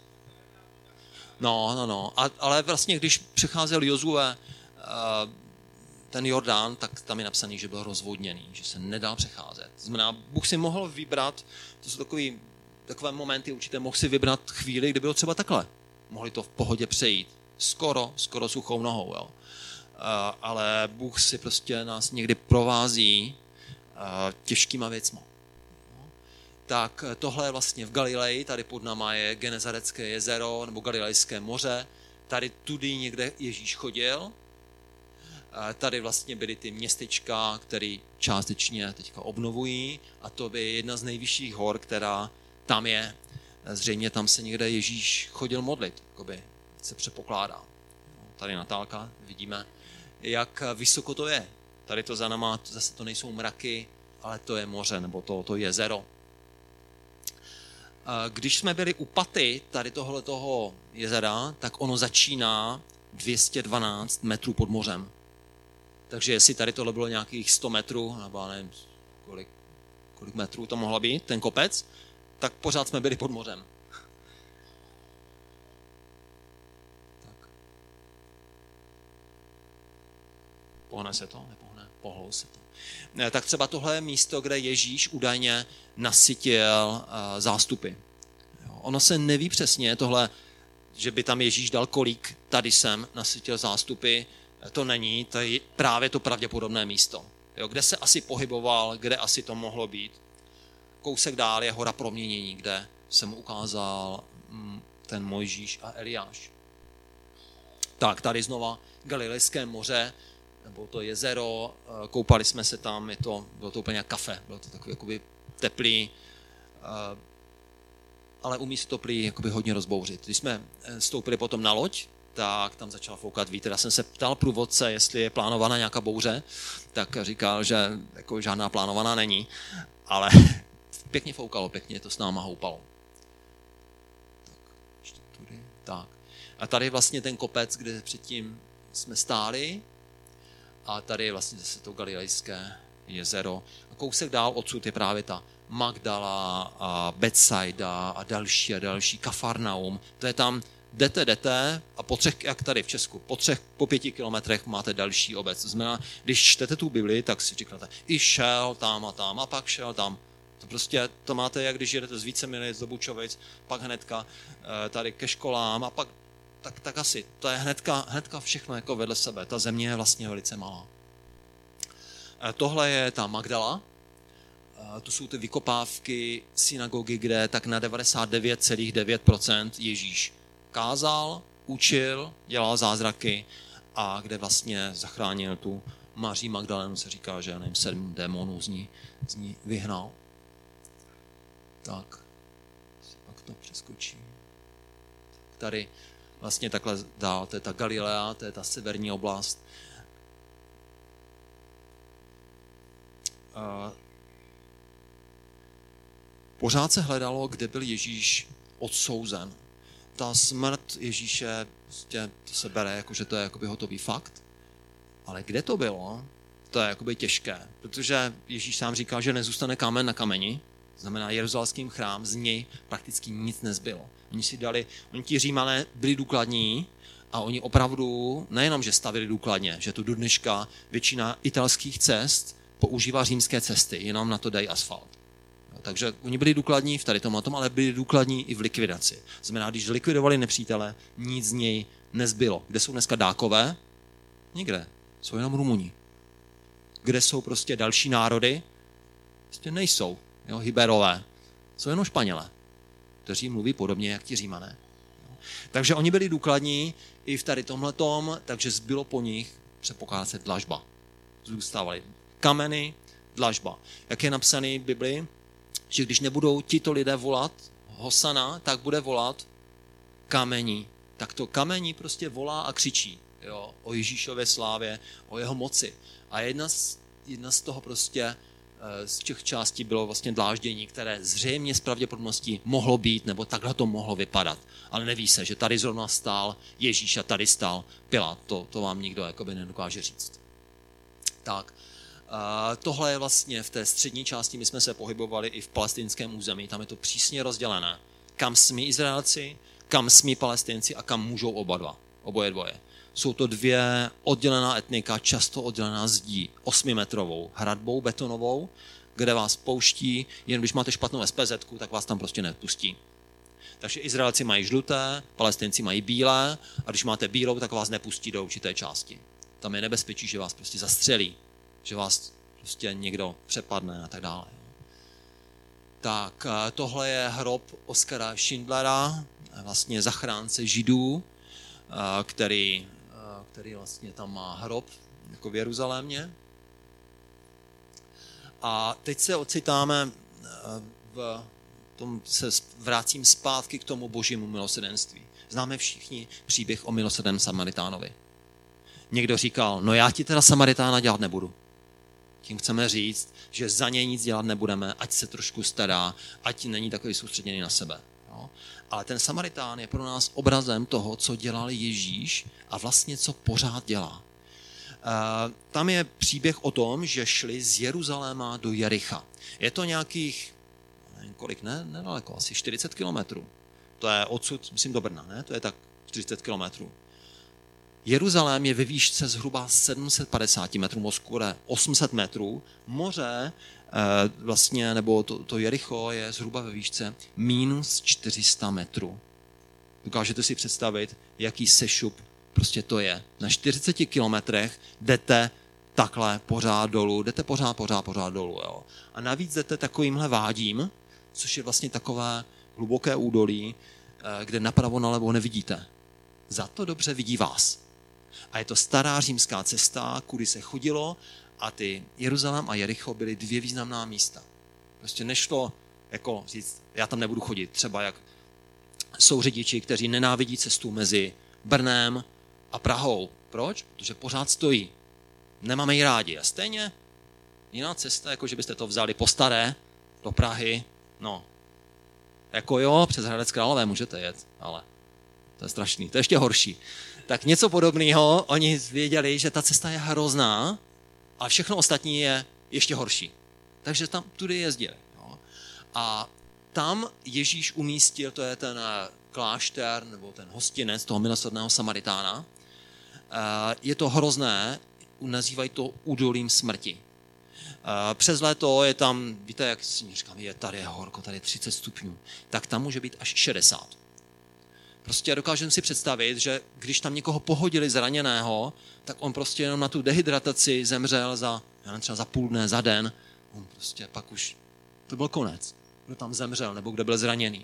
No. Ale vlastně, když přecházel Jozue ten Jordán, tak tam je napsaný, že byl rozvodněný, že se nedá přecházet. Znamená, Bůh si mohl vybrat, to jsou takové momenty určitě, mohl si vybrat chvíli, kdy bylo třeba takhle. Mohli to v pohodě přejít. Skoro suchou nohou, jo. Ale Bůh si prostě nás někdy provází těžkýma věcma. Tak tohle je vlastně v Galileji, tady pod náma je Genezarecké jezero nebo Galilejské moře. Tady tudy někde Ježíš chodil. Tady vlastně byly ty městečka, které částečně teďka obnovují a to je jedna z nejvyšších hor, která tam je. Zřejmě tam se někde Ježíš chodil modlit, jakoby se předpokládá. Tady Natálka, vidíme, jak vysoko to je. Tady to za náma, zase to nejsou mraky, ale to je moře, nebo to jezero. Když jsme byli u paty tady tohoto jezera, tak ono začíná 212 metrů pod mořem. Takže jestli tady tohle bylo nějakých 100 metrů, nebo nevím, kolik metrů to mohlo být, ten kopec, tak pořád jsme byli pod mořem. Tak. Pohne se to? Nepohne? Pohlo se to. Tak třeba tohle je místo, kde Ježíš údajně nasytil zástupy. Ono se neví přesně tohle, že by tam Ježíš dal kolik, tady jsem nasytil zástupy, to není, to je právě to pravděpodobné místo. Jo, kde se asi pohyboval, kde asi to mohlo být. Kousek dál je hora proměnění, kde se mu ukázal ten Mojžíš a Eliáš. Tak, tady znova Galilejské moře, nebo to jezero, koupali jsme se tam, bylo to úplně kafe, bylo to takový jakoby teplý, ale umí se to prý jakoby hodně rozbouřit. Když jsme stoupili potom na loď, tak tam začal foukat vítr. Já jsem se ptal průvodce, jestli je plánovaná nějaká bouře, tak říkal, že jako žádná plánovaná není, ale pěkně foukalo, pěkně to s náma houpalo. Tak. A tady je vlastně ten kopec, kde předtím jsme stáli, a tady je vlastně zase to Galilejské jezero. A kousek dál odsud je právě ta Magdala a Betsaida a další, Kafarnaum. To je tam, jdete a jak tady v Česku, po 5 kilometrech máte další obec. To znamená, když čtete tu Bibli, tak si říkáte, i šel tam a pak šel tam. To prostě to máte, jak když jedete z Vícemilic do Bučovic, pak hnedka tady ke školám a pak tak asi. To je hnedka všechno jako vedle sebe. Ta země je vlastně velice malá. Tohle je ta Magdala. To jsou ty vykopávky synagogy, kde tak na 99,9% Ježíš kázal, učil, dělal zázraky a kde vlastně zachránil tu Maří Magdalenu, se říká, že 7 démonů z ní vyhnal. Tak, pak to přeskočí. tady vlastně takhle dál, to je ta Galilea, to je ta severní oblast. Pořád se hledalo, kde byl Ježíš odsouzen. Ta smrt Ježíše, prostě to se bere, jako, že to je jakoby hotový fakt, ale kde to bylo, to je jakoby těžké, protože Ježíš sám říkal, že nezůstane kámen na kameni, znamená jeruzalémský chrám, z něj prakticky nic nezbylo. Oni ti Římané byli důkladní a oni opravdu nejenom, že stavili důkladně, že tu do dneška většina italských cest používá římské cesty, jenom na to dají asfalt. Takže oni byli důkladní v tady tom, ale byli důkladní i v likvidaci. Znamená, když likvidovali nepřítele, nic z něj nezbylo. Kde jsou dneska Dákové? Nikde. Jsou jenom Rumuni. Kde jsou prostě další národy? Prostě nejsou. Jo, Hyberové. Jsou jenom Španělé, kteří mluví podobně, jak ti Římané. Takže oni byli důkladní i v tady tomhletom, takže zbylo po nich předpokládat se dlažba. Zůstávaly kameny, dlažba. Jak je napsaný v Biblii, že když nebudou tito lidé volat Hosana, tak bude volat kamení. Tak to kamení prostě volá a křičí, jo, o Ježíšově slávě, o jeho moci. A jedna z toho prostě z těch částí bylo vlastně dláždění, které zřejmě s pravděpodobností mohlo být, nebo takhle to mohlo vypadat. Ale neví se, že tady zrovna stál Ježíš a tady stál Pilát. To vám nikdo jakoby nedokáže říct. Tak. Tohle je vlastně v té střední části, my jsme se pohybovali i v palestinském území, tam je to přísně rozdělené. Kam smí Izraelci, kam smí Palestinci a kam můžou oboje dvoje. Jsou to dvě oddělená etnika, často oddělená zdí, 8metrovou hradbou betonovou, kde vás pouští, jen když máte špatnou SPZ-ku, tak vás tam prostě nepustí. Takže Izraelci mají žluté, Palestinci mají bílé a když máte bílou, tak vás nepustí do určité části. Tam je nebezpečí, že vás prostě zastřelí, že vás prostě někdo přepadne a tak dále. Tak tohle je hrob Oskara Schindlera, vlastně zachránce Židů, který vlastně tam má hrob jako v Jeruzalémě. A teď se ocitáme se vrátím zpátky k tomu božímu milosrdenství. Známe všichni příběh o milosrdném Samaritánovi. Někdo říkal, no já ti teda Samaritána dělat nebudu. Tím chceme říct, že za něj nic dělat nebudeme, ať se trošku stará, ať není takový soustředěný na sebe. Jo? Ale ten Samaritán je pro nás obrazem toho, co dělal Ježíš a vlastně co pořád dělá. Tam je příběh o tom, že šli z Jeruzaléma do Jericha. Je to nějakých, kolik, nedaleko, asi 40 kilometrů. To je odsud, myslím, do Brna, ne? To je tak 40 kilometrů. Jeruzalém je ve výšce zhruba 750 metrů, Moskva 800 metrů, moře vlastně, nebo to Jericho je zhruba ve výšce minus 400 metrů. Dokážete si představit, jaký sešup prostě to je. Na 40 kilometrech jdete takhle pořád dolů, jdete pořád dolů. Jo. A navíc jdete takovýmhle vádím, což je vlastně takové hluboké údolí, kde napravo nalevo nevidíte. Za to dobře vidí vás. A je to stará římská cesta, kudy se chodilo a ty Jeruzalém a Jericho byly dvě významná místa. Prostě nešlo jako říct, já tam nebudu chodit. Třeba jak jsou řidiči, kteří nenávidí cestu mezi Brnem a Prahou. Proč? Protože pořád stojí. Nemáme ji rádi. A stejně jiná cesta, jako že byste to vzali po staré do Prahy, no, jako jo, přes Hradec Králové můžete jet, ale to je strašný, to je ještě horší. Tak něco podobného, oni věděli, že ta cesta je hrozná a všechno ostatní je ještě horší. Takže tam tudy jezdili. Jo. A tam Ježíš umístil, to je ten klášter nebo ten hostinec toho milosrdného Samaritána. Je to hrozné, nazývají to údolím smrti. Přes léto je tam, víte, jak si říkám, tady je horko, tady je 30 stupňů, tak tam může být až 60. Prostě dokážeme si představit, že když tam někoho pohodili zraněného, tak on prostě jenom na tu dehydrataci zemřel třeba za půl dne, za den. On prostě pak už, to byl konec. Kdo tam zemřel, nebo kdo byl zraněný.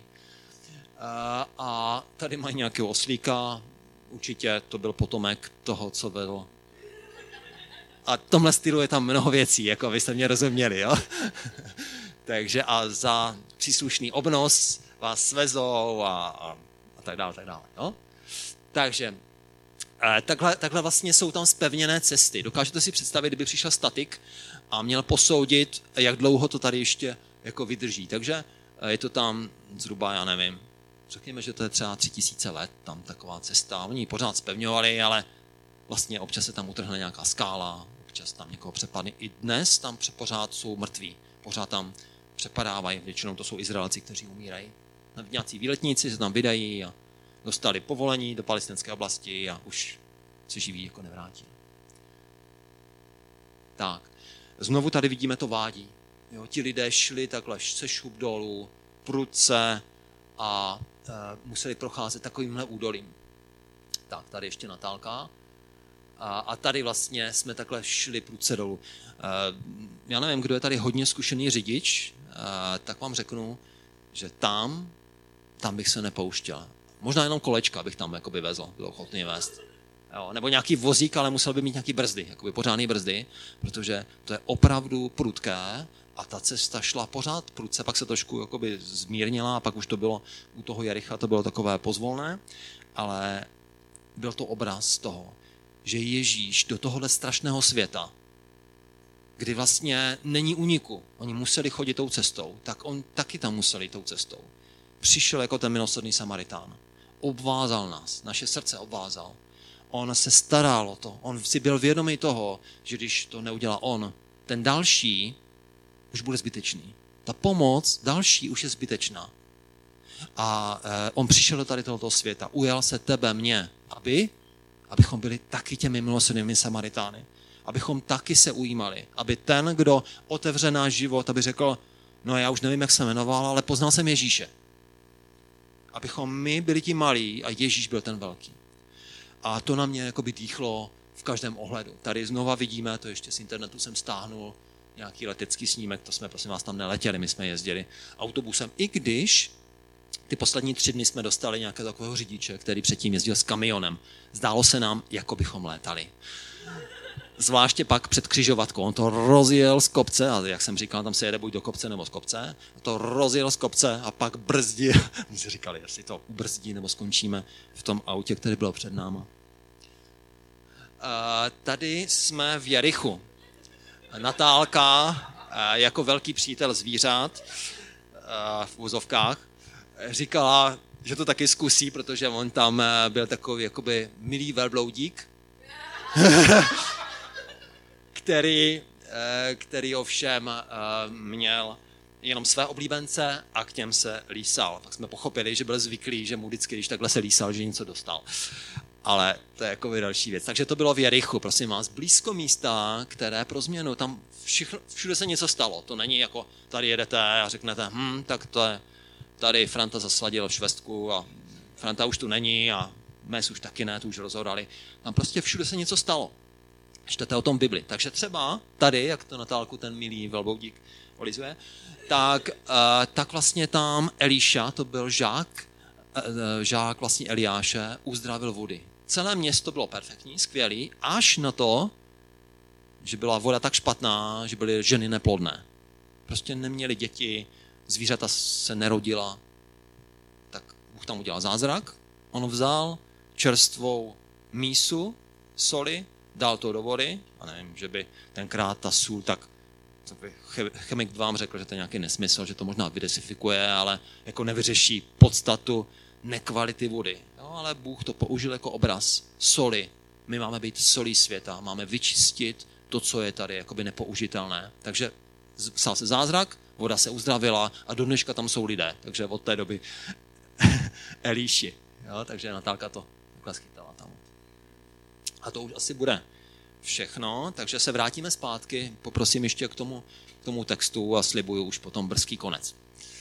A tady mají nějakého oslíka, určitě to byl potomek toho, co vedl. A v tomhle stylu je tam mnoho věcí, jako abyste mě rozuměli. Jo? Takže a za příslušný obnos vás svezou a tak dále, tak dále. Jo? Takže takhle vlastně jsou tam zpevněné cesty. Dokážete si představit, kdyby přišel statik a měl posoudit, jak dlouho to tady ještě jako vydrží. Takže je to tam zhruba, já nevím, řekněme, že to je třeba 3000 let, tam taková cesta. Oni ji pořád zpevňovali, ale vlastně občas se tam utrhne nějaká skála, občas tam někoho přepadne. I dnes tam pořád jsou mrtví, pořád tam přepadávají, většinou to jsou Izraelci, kteří umírají. Nějací výletníci se tam vydají a dostali povolení do palestinské oblasti a už se živí jako nevrátí. Tak, znovu tady vidíme to vádí. Jo, ti lidé šli takhle se šup dolů, prudce a museli procházet takovýmhle údolím. Tak, tady ještě Natálka. A tady vlastně jsme takhle šli prudce dolů. Já nevím, kdo je tady hodně zkušený řidič, tak vám řeknu, že tam bych se nepouštěl. Možná jenom kolečka bych tam jakoby vezl, byl ochotný vést. Jo, nebo nějaký vozík, ale musel by mít nějaký brzdy, jakoby pořádný brzdy, protože to je opravdu prudké a ta cesta šla pořád prudce, pak se trošku jakoby zmírnila a pak už to bylo u toho Jericha, to bylo takové pozvolné, ale byl to obraz toho, že Ježíš do tohohle strašného světa, kdy vlastně není úniku, oni museli chodit tou cestou, tak on taky tam musel jít tou cestou. Přišel jako ten milosrdný Samaritán, obvázal nás, naše srdce obvázal. On se staral o to, on si byl vědomý toho, že když to neudělá on, ten další už bude zbytečný. Ta pomoc další už je zbytečná. A on přišel do tady tohoto světa, ujal se tebe, mě, abychom byli taky těmi milosrdnými Samaritány. Abychom taky se ujímali. Aby ten, kdo otevře náš život, aby řekl, no já už nevím, jak se jmenoval, ale poznal jsem Ježíše. Abychom my byli ti malí a Ježíš byl ten velký. A to na mě jakoby dýchlo v každém ohledu. Tady znova vidíme, to ještě z internetu jsem stáhnul, nějaký letecký snímek, to jsme prosím vás tam neletěli, my jsme jezdili autobusem. I když ty poslední 3 dny jsme dostali nějakého takového řidiče, který předtím jezdil s kamionem. Zdálo se nám, jako bychom létali. Zvláště pak před křižovatkou. On to rozjel z kopce, a jak jsem říkal, tam se jede buď do kopce nebo z kopce. To rozjel z kopce a pak brzdí. My si říkali, jestli to ubrzdí nebo skončíme v tom autě, který bylo před náma. Tady jsme v Jerichu. Natálka, jako velký přítel zvířat, v úzovkách, říkala, že to taky zkusí, protože on tam byl takový milý velbloudík, který ovšem měl jenom své oblíbence a k těm se lísal. Pak jsme pochopili, že byl zvyklý, že mu vždycky, když takhle se lísal, že něco dostal. Ale to je jako další věc. Takže to bylo v Jerichu, prosím vás, blízko místa, které pro změnu, tam všude se něco stalo. To není jako, tady jedete a řeknete, tak to je, tady Franta zasladil švestku a Franta už tu není a mes už taky ne, tu už rozhodali. Tam prostě všude se něco stalo. Čtete o tom Bibli. Takže třeba tady, jak to Natálku ten milý velboudík olizuje, tak vlastně tam Eliša, to byl žák vlastně Eliáše, uzdravil vody. Celé město bylo perfektní, skvělý, až na to, že byla voda tak špatná, že byly ženy neplodné. Prostě neměly děti, zvířata se nerodila. Tak Bůh tam udělal zázrak. On vzal čerstvou mísu soli, dal to do vody, a nevím, že by tenkrát ta sůl, tak chemik vám řekl, že to je nějaký nesmysl, že to možná vydesifikuje, ale jako nevyřeší podstatu nekvality vody. Jo, ale Bůh to použil jako obraz soli. My máme být solí světa, máme vyčistit to, co je tady jakoby nepoužitelné. Takže stal se zázrak, voda se uzdravila a do dneška tam jsou lidé. Takže od té doby Elíši. Jo, takže Natálka to takhle schytala tam. A to už asi bude všechno, takže se vrátíme zpátky. Poprosím ještě k tomu textu a slibuju už potom brzký konec.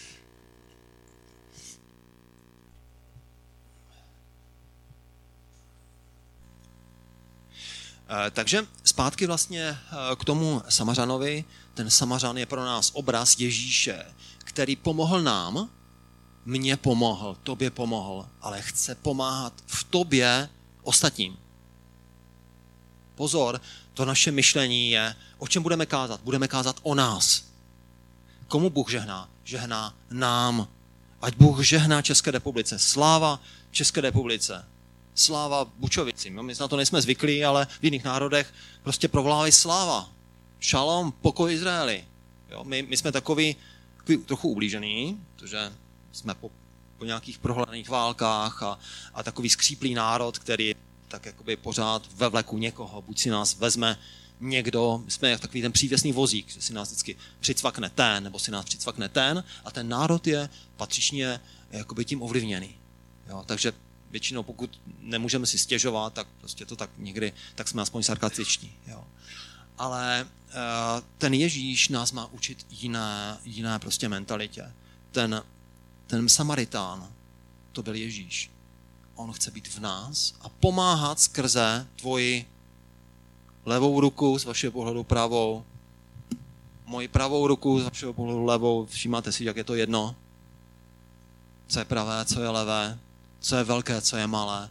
Takže zpátky vlastně k tomu Samařanovi. Ten Samařan je pro nás obraz Ježíše, který pomohl nám, mně pomohl, tobě pomohl, ale chce pomáhat v tobě ostatním. Pozor, to naše myšlení je, o čem budeme kázat? Budeme kázat o nás. Komu Bůh žehná? Žehná nám. Ať Bůh žehná České republice. Sláva České republice. Sláva Bučovicím. My na to nejsme zvyklí, ale v jiných národech prostě provolávají sláva. Šalom, pokoj Izraeli. Jo, my jsme takový trochu ublížený, protože jsme po nějakých prohledaných válkách a takový skříplý národ, který tak jakoby pořád ve vleku někoho, buď si nás vezme někdo, jsme jak takový ten přívěsný vozík, že si nás vždycky přicvakne ten, nebo si nás přicvakne ten a ten národ je patřičně jakoby tím ovlivněný. Jo, takže většinou, pokud nemůžeme si stěžovat, tak prostě to tak někdy, tak jsme aspoň sarkastiční. Jo. Ale ten Ježíš nás má učit jiné prostě mentalitě. Ten Samaritán, to byl Ježíš. On chce být v nás a pomáhat skrze tvoji levou ruku, z vašeho pohledu pravou, moji pravou ruku, z vašeho pohledu levou. Všímáte si, jak je to jedno? Co je pravé, co je levé, co je velké, co je malé.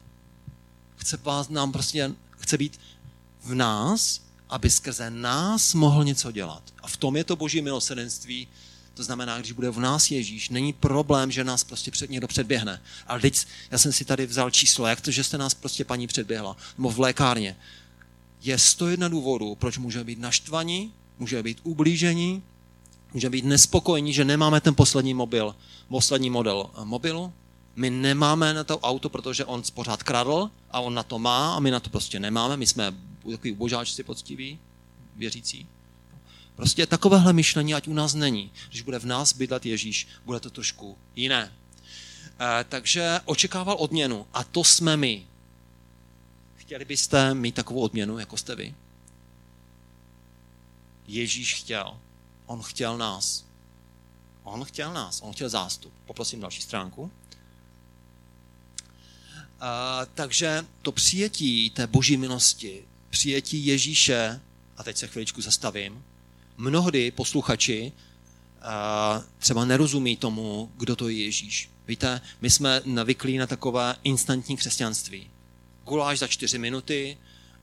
Chce být v nás, aby skrze nás mohl něco dělat. A v tom je to boží milosrdenství. To znamená, když bude v nás Ježíš, není problém, že nás prostě někdo předběhne. Ale teď já jsem si tady vzal číslo, jak to, že jste nás prostě paní předběhla, nebo v lékárně. Je 101 důvodů, proč může být naštvaní, může být ublížení, může být nespokojení, že nemáme ten poslední model mobilu. My nemáme na to auto, protože on pořád kradl a on na to má a my na to prostě nemáme. My jsme takový ubožáčci poctiví, věřící. Prostě takovéhle myšlení, ať u nás není. Když bude v nás bydlet Ježíš, bude to trošku jiné. Takže očekával odměnu a to jsme my. Chtěli byste mít takovou odměnu, jako jste vy? Ježíš chtěl. On chtěl nás. On chtěl zástup. Poprosím další stránku. Takže to přijetí té boží milosti, přijetí Ježíše, a teď se chviličku zastavím, mnohdy posluchači třeba nerozumí tomu, kdo to je Ježíš. Víte, my jsme navyklí na takové instantní křesťanství. Guláš za 4 minuty,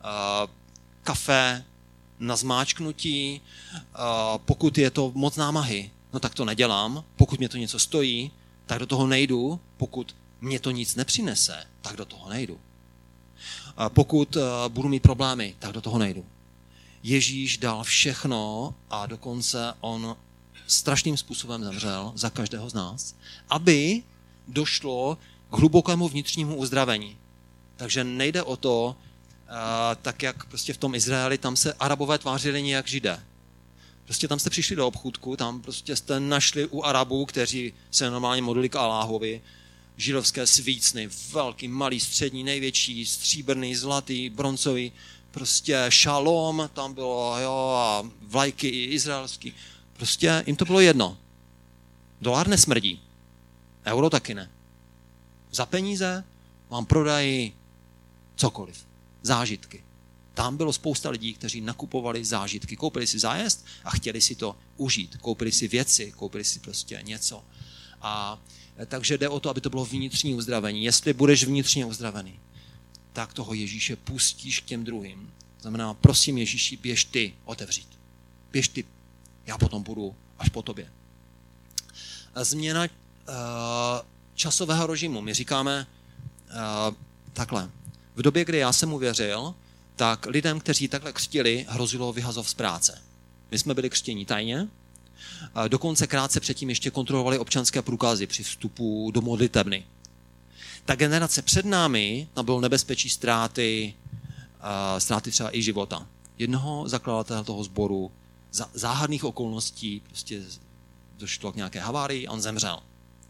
kafe na zmáčknutí, pokud je to moc námahy, no tak to nedělám, pokud mě to něco stojí, tak do toho nejdu, pokud mě to nic nepřinese, tak do toho nejdu. Pokud budu mít problémy, tak do toho nejdu. Ježíš dal všechno a dokonce on strašným způsobem zemřel za každého z nás, aby došlo k hlubokému vnitřnímu uzdravení. Takže nejde o to, tak jak prostě v tom Izraeli, tam se Arabové tvářili nějak Židé. Prostě tam jste přišli do obchůdku, tam prostě jste našli u Arabů, kteří se normálně modlili k Aláhovi, židovské svícny, velký, malý, střední, největší, stříbrný, zlatý, bronzový, prostě šalom, tam bylo, jo, a vlajky i izraelský. Prostě jim to bylo jedno. Dolar nesmrdí. Euro taky ne. Za peníze vám prodají cokoliv. Zážitky. Tam bylo spousta lidí, kteří nakupovali zážitky. Koupili si zájezd a chtěli si to užít. Koupili si věci, koupili si prostě něco. A takže jde o to, aby to bylo vnitřní uzdravení. Jestli budeš vnitřně uzdravený, tak toho Ježíše pustíš k těm druhým. Znamená, prosím Ježíši, běž ty otevřít. Běž ty, já potom budu až po tobě. Změna časového režimu. My říkáme takhle. V době, kdy já jsem uvěřil, tak lidem, kteří takhle křtili, hrozilo vyhazov z práce. My jsme byli křtěni tajně, dokonce krátce předtím ještě kontrolovali občanské průkazy při vstupu do modlitebny. Ta generace před námi, tam bylo nebezpečí ztráty třeba i života. Jednoho zakladatele toho sboru za záhadných okolností prostě došlo k nějaké havárii a on zemřel.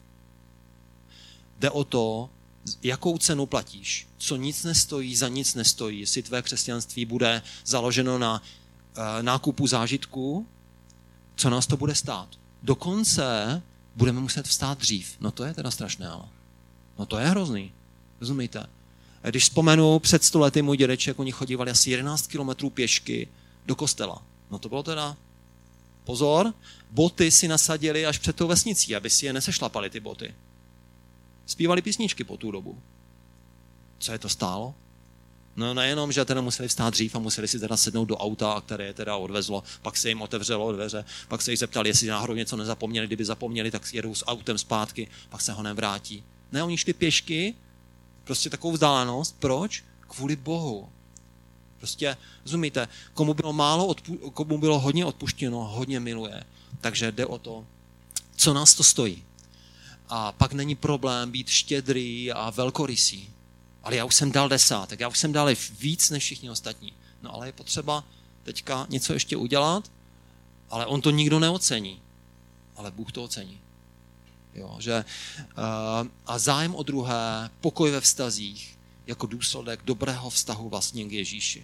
Jde o to, jakou cenu platíš, co nic nestojí, za nic nestojí, jestli tvé křesťanství bude založeno na nákupu zážitků, co nás to bude stát. Dokonce budeme muset vstát dřív. No to je teda strašné, ale. No to je hrozný. Rozumíte? Když vzpomenu, před 100 lety můj dědeček, oni chodívali asi 11 kilometrů pěšky do kostela. No to bylo teda, pozor, boty si nasadili až před tou vesnicí, aby si je nesešlapali ty boty. Zpívali písničky po tu dobu. Co je to stálo? No nejenom, že teda museli vstát dřív a museli si teda sednout do auta, které je teda odvezlo, pak se jim otevřelo dveře, pak se jich zeptali, jestli náhodou něco nezapomněli, kdyby zapomněli, tak jedou s autem zpátky, pak se ho nevrátí. Ne, oni šli pěšky, prostě takovou vzdálenost. Proč? Kvůli Bohu. Prostě, rozumíte, komu bylo hodně odpuštěno, hodně miluje. Takže jde o to, co nás to stojí. A pak není problém být štědrý a velkorysý. Ale já už jsem dal 10, já už jsem dal víc než všichni ostatní. No ale je potřeba teďka něco ještě udělat, ale on to nikdo neocení. Ale Bůh to ocení. Jo, že, a zájem o druhé, pokoj ve vztazích, jako důsledek dobrého vztahu vlastně k Ježíši.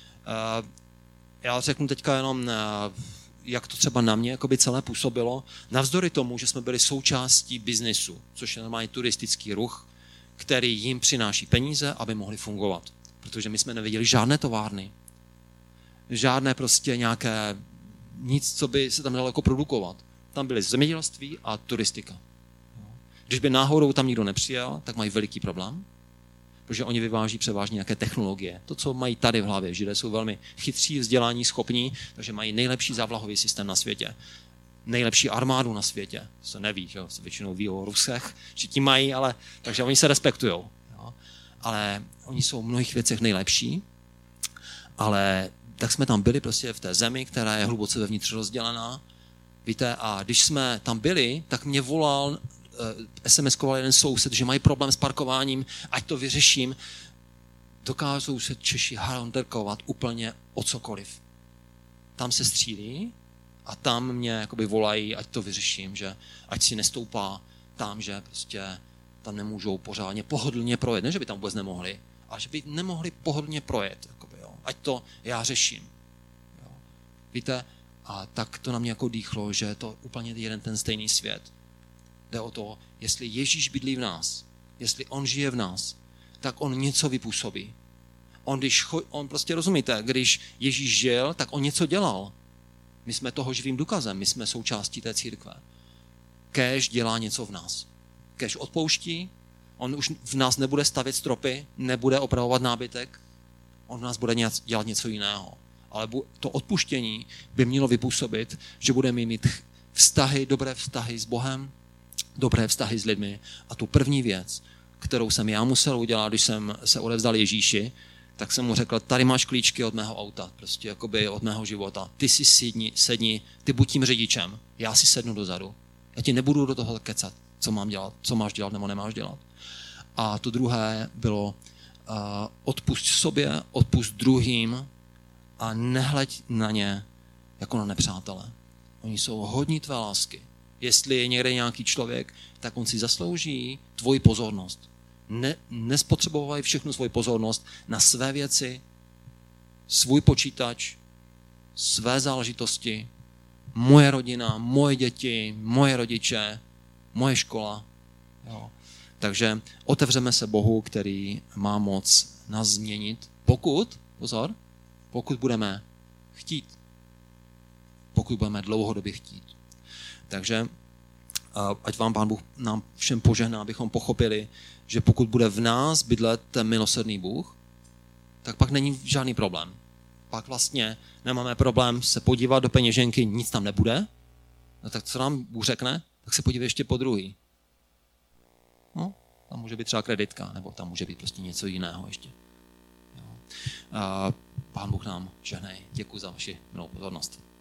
Já řeknu teďka jenom, jak to třeba na mě jakoby celé působilo. Navzdory tomu, že jsme byli součástí biznesu, což je normálně turistický ruch, který jim přináší peníze, aby mohli fungovat. Protože my jsme neviděli žádné továrny, žádné prostě nějaké, nic, co by se tam dalo jako produkovat. Tam byly zemědělství a turistika. Když by náhodou tam nikdo nepřijel, tak mají veliký problém, protože oni vyváží převážně nějaké technologie. To, co mají tady v hlavě. Židé jsou velmi chytří, vzdělání, schopní, takže mají nejlepší závlahový systém na světě. Nejlepší armádu na světě. To se neví, že se většinou ví o Rusech, že ti mají, ale takže oni se respektujou. Jo. Ale oni jsou v mnohých věcech nejlepší, ale tak jsme tam byli prostě v té zemi, která je hluboce vevnitř rozdělená. Víte, a když jsme tam byli, tak mě volal, SMS-koval jeden soused, že mají problém s parkováním, ať to vyřeším. Dokážou se Češi handerkovat úplně o cokoliv. Tam se střílí a tam mě jakoby volají, ať to vyřeším, že ať si nestoupá tam, že prostě tam nemůžou pořádně pohodlně projet. Ne, že by tam vůbec nemohli, ale že by nemohli pohodlně projet. Jakoby, jo. Ať to já řeším. Jo. Víte, a tak to na mě jako dýchlo, že je to úplně jeden ten stejný svět. Jde o to, jestli Ježíš bydlí v nás, jestli on žije v nás, tak on něco vypůsobí. On prostě rozumíte, když Ježíš žil, tak on něco dělal. My jsme toho živým důkazem, my jsme součástí té církve. Kéž dělá něco v nás. Kéž odpouští, on už v nás nebude stavět stropy, nebude opravovat nábytek, on v nás bude dělat něco jiného. Ale to odpuštění by mělo vypůsobit, že budeme mít vztahy, dobré vztahy s Bohem, dobré vztahy s lidmi. A tu první věc, kterou jsem já musel udělat, když jsem se odevzdal Ježíši, tak jsem mu řekl, tady máš klíčky od mého auta, prostě jakoby od mého života. Ty si sedni, ty buď tím řidičem, já si sednu dozadu. Já ti nebudu do toho kecat, co mám dělat, co máš dělat nebo nemáš dělat. A to druhé bylo odpusť sobě, odpusť druhým a nehleď na ně jako na nepřátele. Oni jsou hodní tvé lásky. Jestli je někde nějaký člověk, tak on si zaslouží tvoji pozornost. Nespotřebovaj všechnu svoji pozornost na své věci, svůj počítač, své záležitosti, moje rodina, moje děti, moje rodiče, moje škola. Jo. Takže otevřeme se Bohu, který má moc nás změnit, pokud budeme chtít. Pokud budeme dlouhodobě chtít. Takže ať vám Pán Bůh nám všem požehná, abychom pochopili, že pokud bude v nás bydlet ten milosrdný Bůh, tak pak není žádný problém. Pak vlastně nemáme problém se podívat do peněženky, nic tam nebude. No tak co nám Bůh řekne? Tak se podívej ještě po druhý. No, tam může být třeba kreditka, nebo tam může být prostě něco jiného ještě. Jo. Pán Bůh nám žehnej. Děkuji za vaši milou pozornost.